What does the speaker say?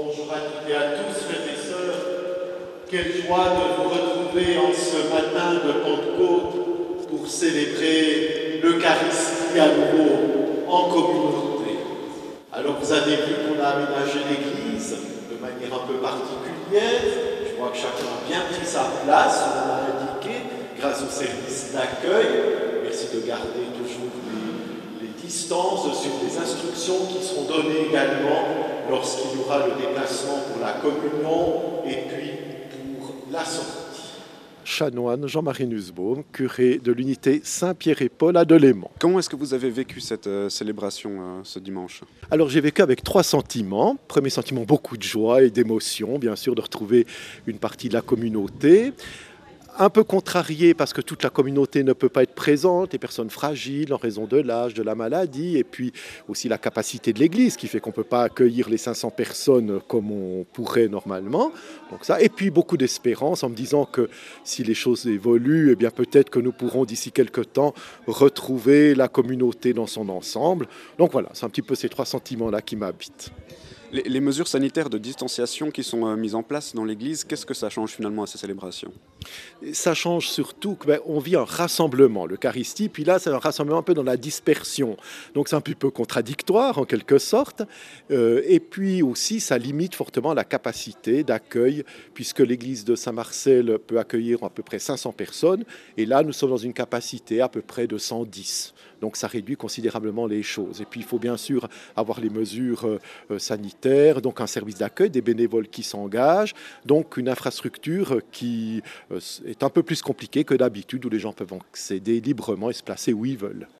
Bonjour à toutes et à tous, frères et sœurs. Quelle joie de vous retrouver en ce matin de Pentecôte pour célébrer l'Eucharistie à nouveau en communauté. Alors vous avez vu qu'on a aménagé l'église de manière un peu particulière. Je vois que chacun a bien pris sa place, on l'a indiqué, grâce au service d'accueil. Merci de garder toujours les distances sur les instructions qui seront données également lorsqu'il y aura le déplacement pour la communion et puis pour la sortie. Chanoine Jean-Marie Nussbaum, curé de l'unité Saint-Pierre et Paul à Delémont. Comment est-ce que vous avez vécu cette célébration ce dimanche? Alors j'ai vécu avec 3 sentiments. Premier sentiment, beaucoup de joie et d'émotion, bien sûr, de retrouver une partie de la communauté. Un peu contrarié parce que toute la communauté ne peut pas être présente, les personnes fragiles en raison de l'âge, de la maladie, et puis aussi la capacité de l'église qui fait qu'on ne peut pas accueillir les 500 personnes comme on pourrait normalement. Donc ça, et puis beaucoup d'espérance en me disant que si les choses évoluent, eh bien peut-être que nous pourrons d'ici quelques temps retrouver la communauté dans son ensemble. Donc voilà, c'est un petit peu ces 3 sentiments-là qui m'habitent. Les mesures sanitaires de distanciation qui sont mises en place dans l'Église, qu'est-ce que ça change finalement à ces célébrations? Ça change surtout qu'on vit un rassemblement, l'Eucharistie, puis là c'est un rassemblement un peu dans la dispersion. Donc c'est un petit peu contradictoire en quelque sorte. Et puis aussi ça limite fortement la capacité d'accueil, puisque l'église de Saint-Marcel peut accueillir à peu près 500 personnes, et là nous sommes dans une capacité à peu près de 110. Donc ça réduit considérablement les choses. Et puis il faut bien sûr avoir les mesures sanitaires, donc un service d'accueil, des bénévoles qui s'engagent, donc une infrastructure qui est un peu plus compliquée que d'habitude, où les gens peuvent accéder librement et se placer où ils veulent.